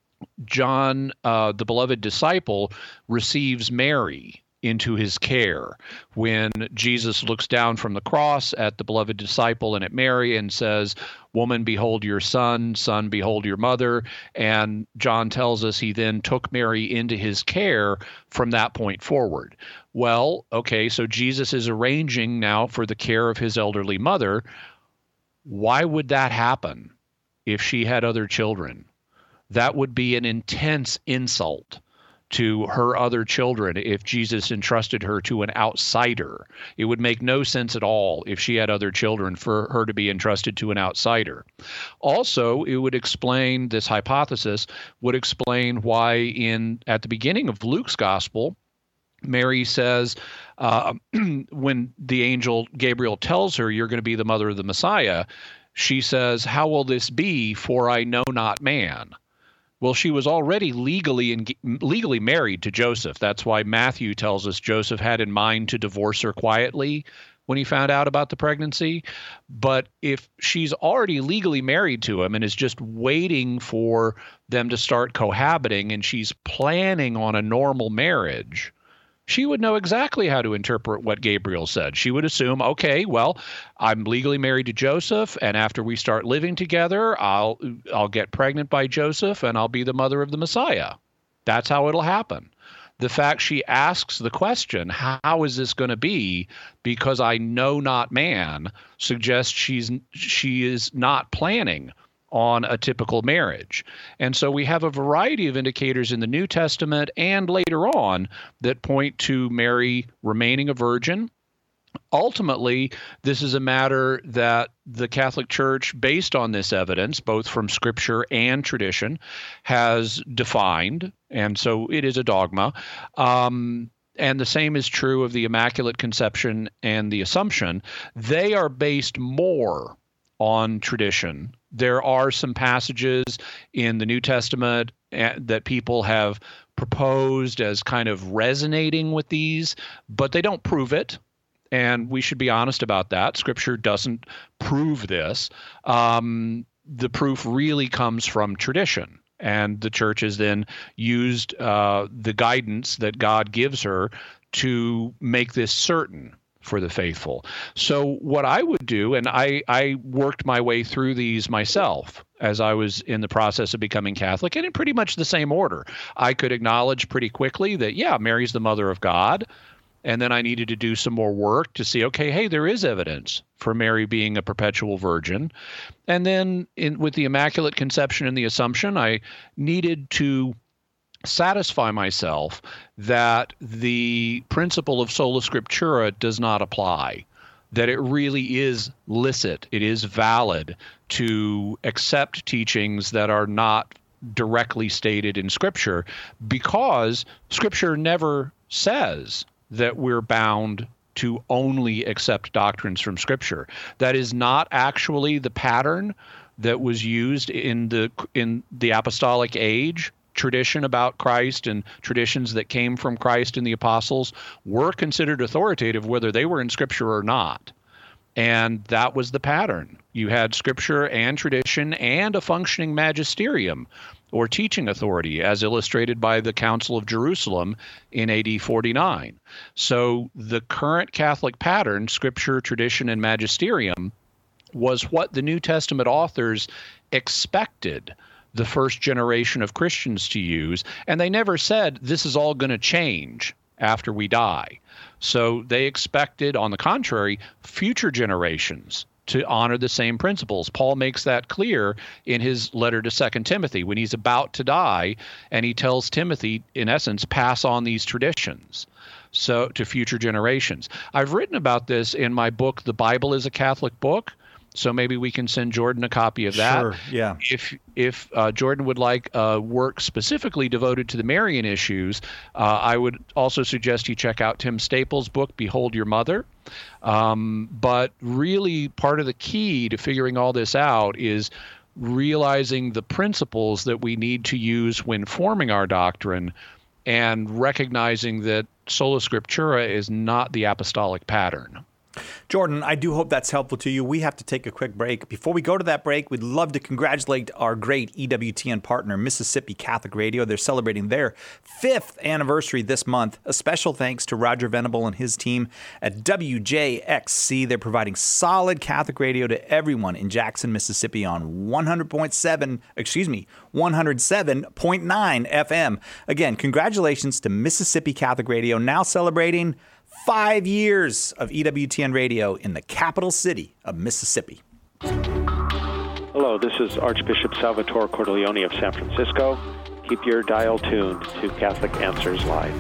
John, uh, the beloved disciple, receives Mary into his care when Jesus looks down from the cross at the beloved disciple and at Mary and says, "Woman, behold your son, son, behold your mother." And John tells us he then took Mary into his care from that point forward. Well, okay, so Jesus is arranging now for the care of his elderly mother. Why would that happen if she had other children? That would be an intense insult to her other children if Jesus entrusted her to an outsider. It would make no sense at all if she had other children for her to be entrusted to an outsider. Also, it would explain, this hypothesis would explain why in at the beginning of Luke's gospel, Mary says, uh, when the angel Gabriel tells her, "You're going to be the mother of the Messiah," she says, "How will this be? For I know not man." Well, she was already legally en- legally married to Joseph. That's why Matthew tells us Joseph had in mind to divorce her quietly. when he found out about the pregnancy. But if she's already legally married to him and is just waiting for them to start cohabiting and she's planning on a normal marriage, she would know exactly how to interpret what Gabriel said. She would assume, okay, well, I'm legally married to Joseph, and after we start living together, I'll I'll get pregnant by Joseph and I'll be the mother of the Messiah. That's how it'll happen. The fact she asks the question, how is this going to be, because I know not man, suggests she's she is not planning on a typical marriage. And so we have a variety of indicators in the New Testament and later on that point to Mary remaining a virgin. Ultimately, this is a matter that the Catholic Church, based on this evidence, both from Scripture and tradition, has defined, and so it is a dogma. Um, and the same is true of the Immaculate Conception and the Assumption. They are based more on tradition. There are some passages in the New Testament that people have proposed as kind of resonating with these, but they don't prove it. And we should be honest about that. Scripture doesn't prove this. Um, the proof really comes from tradition. And the church has then used uh, the guidance that God gives her to make this certain for the faithful. So what I would do, and I, I worked my way through these myself as I was in the process of becoming Catholic, and in pretty much the same order. I could acknowledge pretty quickly that, yeah, Mary's the mother of God. And then I needed to do some more work to see, okay, hey, there is evidence for Mary being a perpetual virgin. And then in, with the Immaculate Conception and the Assumption, I needed to satisfy myself that the principle of sola scriptura does not apply, that it really is licit, it is valid to accept teachings that are not directly stated in Scripture, because Scripture never says that we're bound to only accept doctrines from Scripture. That is not actually the pattern that was used in the in the apostolic age. Tradition about Christ and traditions that came from Christ and the apostles were considered authoritative whether they were in Scripture or not. And that was the pattern. You had Scripture and tradition and a functioning magisterium, or teaching authority, as illustrated by the Council of Jerusalem in A D forty-nine. So the current Catholic pattern, Scripture, tradition, and magisterium, was what the New Testament authors expected the first generation of Christians to use, and they never said this is all going to change after we die. So they expected, on the contrary, future generations to honor the same principles. Paul makes that clear in his letter to Second Timothy when he's about to die, and he tells Timothy, in essence, pass on these traditions so to future generations. I've written about this in my book, The Bible is a Catholic Book. So maybe we can send Jordan a copy of that. Sure, yeah. If if uh, Jordan would like uh, work specifically devoted to the Marian issues, uh, I would also suggest you check out Tim Staples' book, Behold Your Mother. Um, but really part of the key to figuring all this out is realizing the principles that we need to use when forming our doctrine, and recognizing that sola scriptura is not the apostolic pattern. Jordan, I do hope that's helpful to you. We have to take a quick break. Before we go to that break, we'd love to congratulate our great E W T N partner, Mississippi Catholic Radio. They're celebrating their fifth anniversary this month. A special thanks to Roger Venable and his team at W J X C. They're providing solid Catholic radio to everyone in Jackson, Mississippi on one hundred point seven, excuse me, one hundred seven point nine F M. Again, congratulations to Mississippi Catholic Radio, now celebrating Five years of E W T N radio in the capital city of Mississippi. Hello, this is Archbishop Salvatore Cordileone of San Francisco. Keep your dial tuned to Catholic Answers Live.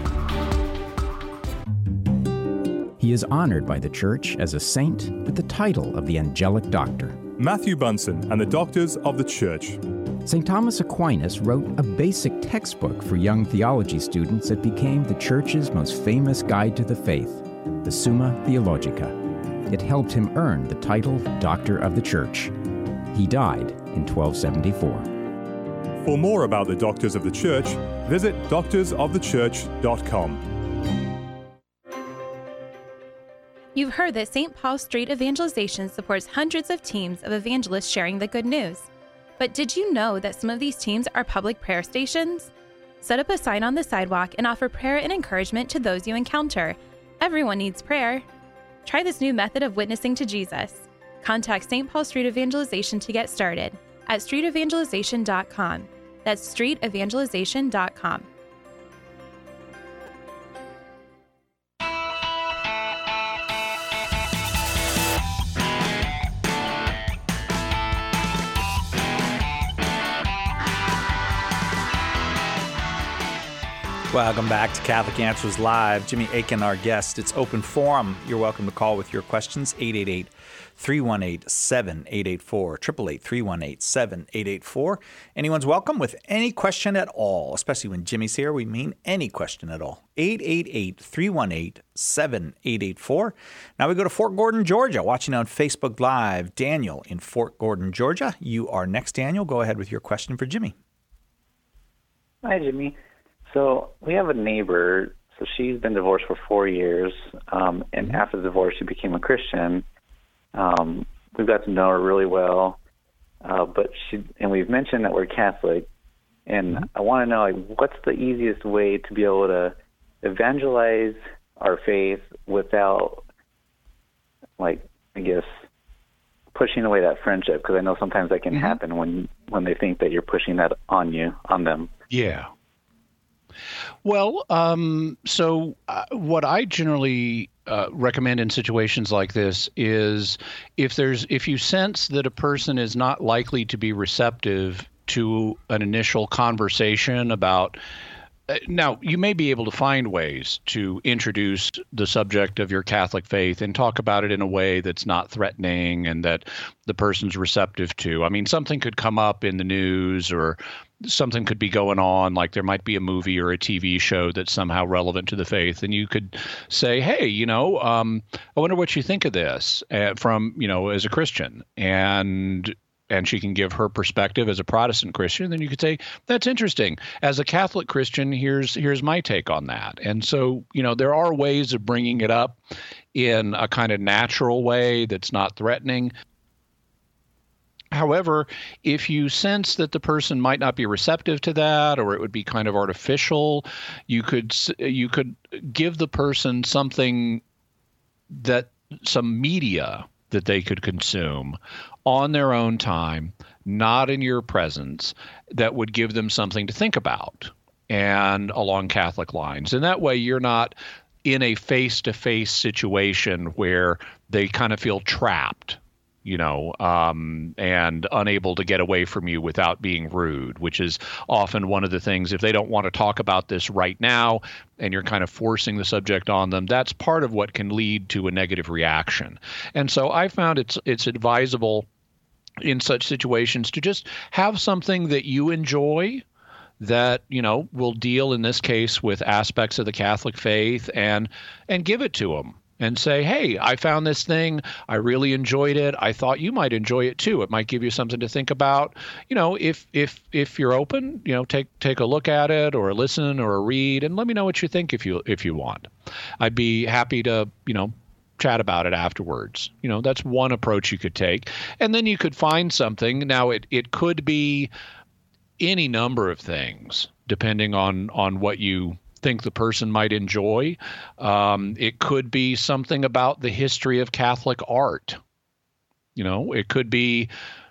He is honored by the Church as a saint with the title of the Angelic Doctor. Matthew Bunson and the Doctors of the Church. Saint Thomas Aquinas wrote a basic textbook for young theology students that became the Church's most famous guide to the faith, the Summa Theologica. It helped him earn the title Doctor of the Church. He died in twelve seventy-four. For more about the Doctors of the Church, visit doctors of the church dot com. You've heard that Saint Paul Street Evangelization supports hundreds of teams of evangelists sharing the good news. But did you know that some of these teams are public prayer stations? Set up a sign on the sidewalk and offer prayer and encouragement to those you encounter. Everyone needs prayer. Try this new method of witnessing to Jesus. Contact Saint Paul Street Evangelization to get started at street evangelization dot com. That's street evangelization dot com. Welcome back to Catholic Answers Live. Jimmy Akin, our guest. It's open forum. You're welcome to call with your questions. eight eight eight, three one eight, seven eight eight four. eight eight eight, three one eight, seven eight eight four. Anyone's welcome with any question at all, especially when Jimmy's here. We mean any question at all. eight eight eight, three one eight, seven eight eight four. Now we go to Fort Gordon, Georgia, watching on Facebook Live. Daniel in Fort Gordon, Georgia. You are next, Daniel. Go ahead with your question for Jimmy. Hi, Jimmy. So we have a neighbor, so she's been divorced for four years, um, and mm-hmm. after the divorce she became a Christian. Um, we've got to know her really well, uh, but she and we've mentioned that we're Catholic, and mm-hmm. I want to know, like, what's the easiest way to be able to evangelize our faith without, like, I guess, pushing away that friendship, because I know sometimes that can mm-hmm. happen when when they think that you're pushing that on you, on them. Yeah. Well, um, so uh, what I generally uh, recommend in situations like this is if there's if you sense that a person is not likely to be receptive to an initial conversation about uh, now, you may be able to find ways to introduce the subject of your Catholic faith and talk about it in a way that's not threatening and that the person's receptive to. I mean, something could come up in the news or something could be going on, like there might be a movie or a T V show that's somehow relevant to the faith, and you could say, hey, you know, um, I wonder what you think of this uh, from, you know, as a Christian, and and she can give her perspective as a Protestant Christian. Then you could say, that's interesting. As a Catholic Christian, here's here's my take on that. And so, you know, there are ways of bringing it up in a kind of natural way that's not threatening. However, if you sense that the person might not be receptive to that, or it would be kind of artificial, you could you could give the person something that some media that they could consume on their own time, not in your presence, that would give them something to think about and along Catholic lines. And that way you're not in a face-to-face situation where they kind of feel trapped, you know, um, and unable to get away from you without being rude, which is often one of the things. If they don't want to talk about this right now and you're kind of forcing the subject on them, that's part of what can lead to a negative reaction. And so I found it's it's advisable in such situations to just have something that you enjoy that, you know, will deal in this case with aspects of the Catholic faith, and and give it to them. And say, hey, I found this thing. I really enjoyed it. I thought you might enjoy it too. It might give you something to think about. You know, if if if you're open, you know, take take a look at it or listen or read, and let me know what you think if you if you want. I'd be happy to, you know, chat about it afterwards. You know, that's one approach you could take. And then you could find something. Now, it it could be any number of things depending on on what you think the person might enjoy. Um, it could be something about the history of Catholic art. You know, it could be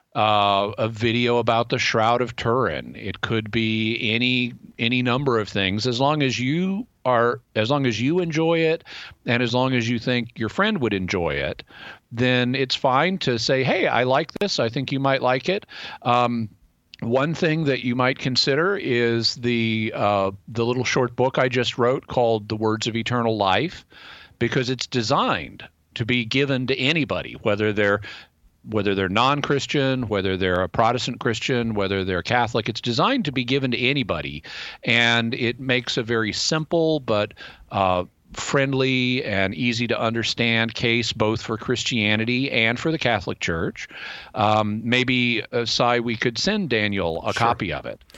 uh, a video about the Shroud of Turin. It could be any any number of things. As long as you are, as long as you enjoy it, and as long as you think your friend would enjoy it, then it's fine to say, "Hey, I like this. I think you might like it." Um, One thing that you might consider is the uh, the little short book I just wrote called The Words of Eternal Life, because it's designed to be given to anybody, whether they're whether they're non-Christian, whether they're a Protestant Christian, whether they're Catholic. It's designed to be given to anybody, and it makes a very simple but uh, friendly and easy to understand case both for Christianity and for the Catholic Church. Um, maybe, uh, Cy, we could send Daniel a Sure. copy of it.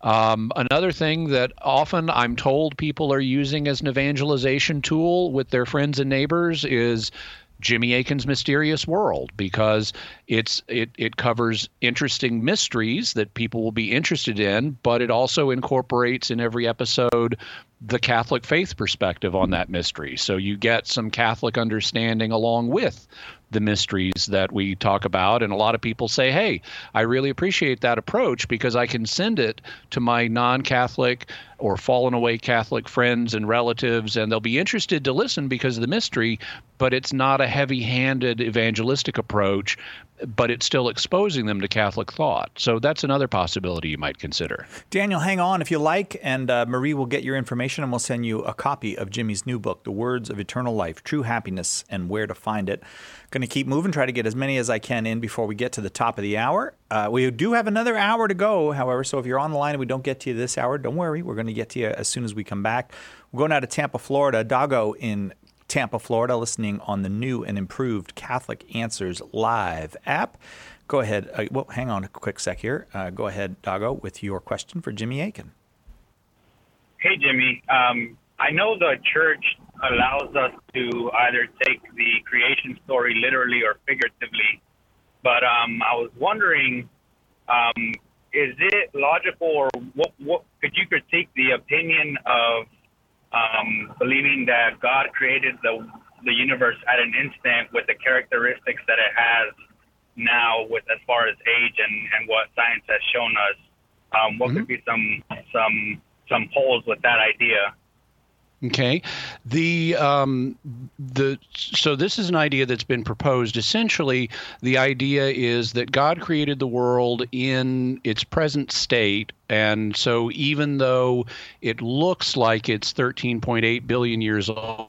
Um, another thing that often I'm told people are using as an evangelization tool with their friends and neighbors is Jimmy Akin's Mysterious World, because it's it it covers interesting mysteries that people will be interested in, but it also incorporates in every episode the Catholic faith perspective on that mystery. So you get some Catholic understanding along with the mysteries that we talk about. And a lot of people say, hey, I really appreciate that approach because I can send it to my non-Catholic or fallen away Catholic friends and relatives, and they'll be interested to listen because of the mystery, but it's not a heavy-handed evangelistic approach, but it's still exposing them to Catholic thought. So that's another possibility you might consider. Daniel, hang on if you like, and uh, Marie will get your information, and we'll send you a copy of Jimmy's new book, The Words of Eternal Life, True Happiness and Where to Find It. Going to keep moving, try to get as many as I can in before we get to the top of the hour. Uh, we do have another hour to go, however, so if you're on the line and we don't get to you this hour, don't worry. We're going to get to you as soon as we come back. We're going out to Tampa, Florida. Dago in Tampa, Florida, listening on the new and improved Catholic Answers Live app. Go ahead. Uh, well, hang on a quick sec here. Uh, go ahead, Dago, with your question for Jimmy Akin. Hey, Jimmy. Um, I know the church allows us to either take the creation story literally or figuratively, but um, I was wondering, um, is it logical, or what, what could you critique the opinion of um, believing that God created the the universe at an instant with the characteristics that it has now, with as far as age and, and what science has shown us? Um, what mm-hmm. could be some some some holes with that idea? Okay, the um, the so this is an idea that's been proposed. Essentially, the idea is that God created the world in its present state, and so even though it looks like it's thirteen point eight billion years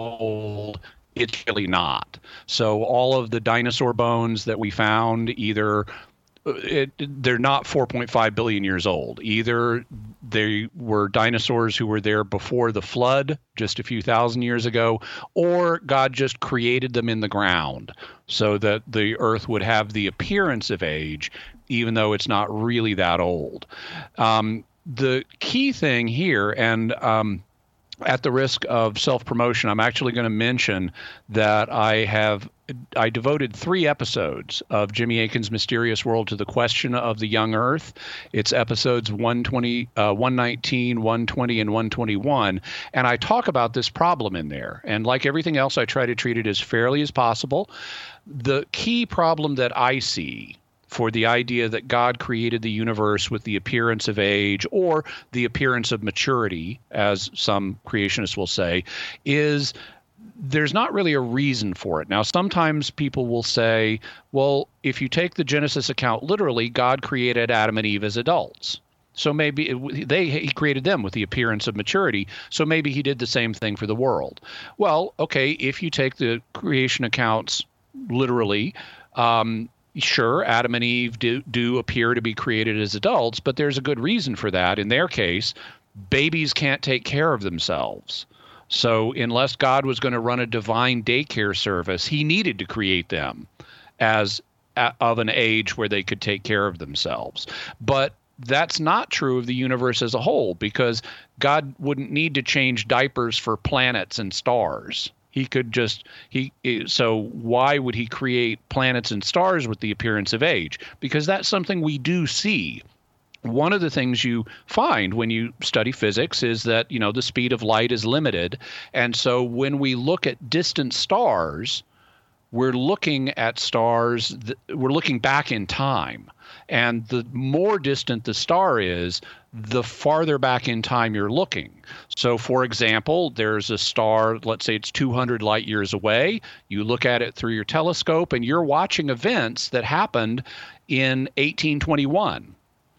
old, it's really not. So all of the dinosaur bones that we found, either It, they're not four point five billion years old. Either they were dinosaurs who were there before the flood, just a few thousand years ago, or God just created them in the ground so that the Earth would have the appearance of age, even though it's not really that old. Um, the key thing here, and um, at the risk of self-promotion, I'm actually going to mention that I have I devoted three episodes of Jimmy Akin's Mysterious World to the question of the young Earth. It's episodes one twenty, uh, one nineteen, one twenty, and one twenty-one. And I talk about this problem in there. And like everything else, I try to treat it as fairly as possible. The key problem that I see for the idea that God created the universe with the appearance of age or the appearance of maturity, as some creationists will say, is there's not really a reason for it. Now, sometimes people will say, well, if you take the Genesis account literally, God created Adam and Eve as adults. So maybe it, they he created them with the appearance of maturity. So maybe he did the same thing for the world. Well, okay, if you take the creation accounts literally, um, sure, Adam and Eve do, do appear to be created as adults, but there's a good reason for that. In their case, babies can't take care of themselves. So unless God was going to run a divine daycare service, he needed to create them as a, of an age where they could take care of themselves. But that's not true of the universe as a whole, because God wouldn't need to change diapers for planets and stars. He could just, he, so why would he create planets and stars with the appearance of age? Because that's something we do see. One of the things you find when you study physics is that, you know, the speed of light is limited. And so when we look at distant stars, we're looking at stars, that, we're looking back in time. And the more distant the star is, the farther back in time you're looking. So, for example, there's a star, let's say it's two hundred light years away. You look at it through your telescope and you're watching events that happened in eighteen twenty-one.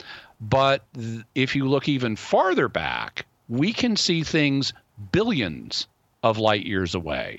But th- if you look even farther back, we can see things billions of light years away.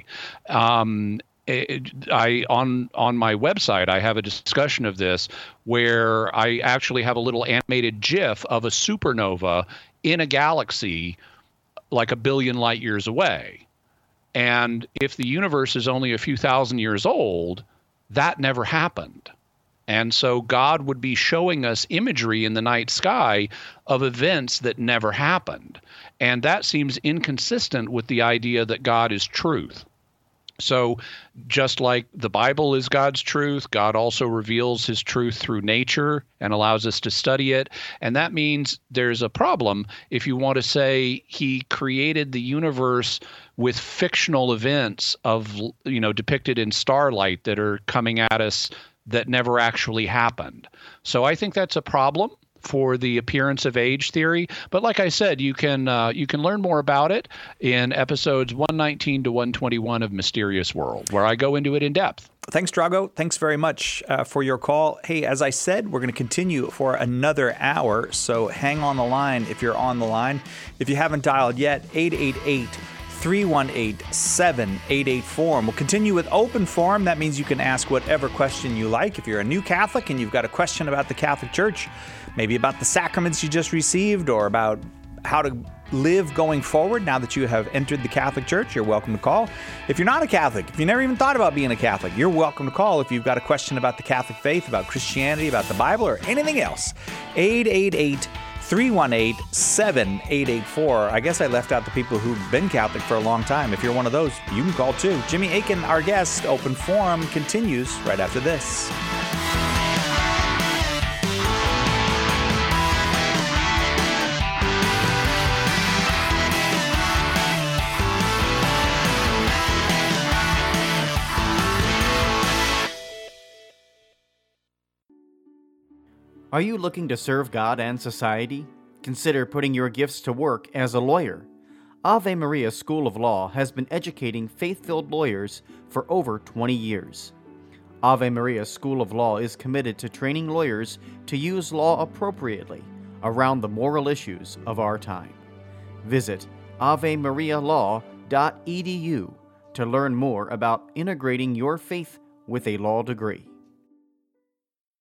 Um, it, I on on my website, I have a discussion of this where I actually have a little animated GIF of a supernova in a galaxy like a billion light years away. And if the universe is only a few thousand years old, that never happened. And so God would be showing us imagery in the night sky of events that never happened. And that seems inconsistent with the idea that God is truth. So just like the Bible is God's truth, God also reveals his truth through nature and allows us to study it. And that means there's a problem if you want to say he created the universe with fictional events of, you know, depicted in starlight that are coming at us that never actually happened. So I think that's a problem for the appearance of age theory. But like I said, you can uh, you can learn more about it in episodes one nineteen to one twenty-one of Mysterious World, where I go into it in depth. Thanks, Drago. Thanks very much uh, for your call. Hey, as I said, we're going to continue for another hour, so hang on the line if you're on the line. If you haven't dialed yet, eight eight eight, three one eight, seven eight eight four. And we'll continue with open forum. That means you can ask whatever question you like. If you're a new Catholic and you've got a question about the Catholic Church, maybe about the sacraments you just received or about how to live going forward now that you have entered the Catholic Church, you're welcome to call. If you're not a Catholic, if you never even thought about being a Catholic, you're welcome to call if you've got a question about the Catholic faith, about Christianity, about the Bible, or anything else. eight eight eight, three one eight, seven eight eight four. I guess I left out the people who've been Catholic for a long time. If you're one of those, you can call too. Jimmy Akin, our guest. Open Forum continues right after this. Are you looking to serve God and society? Consider putting your gifts to work as a lawyer. Ave Maria School of Law has been educating faith-filled lawyers for over twenty years. Ave Maria School of Law is committed to training lawyers to use law appropriately around the moral issues of our time. Visit ave maria law dot e d u to learn more about integrating your faith with a law degree.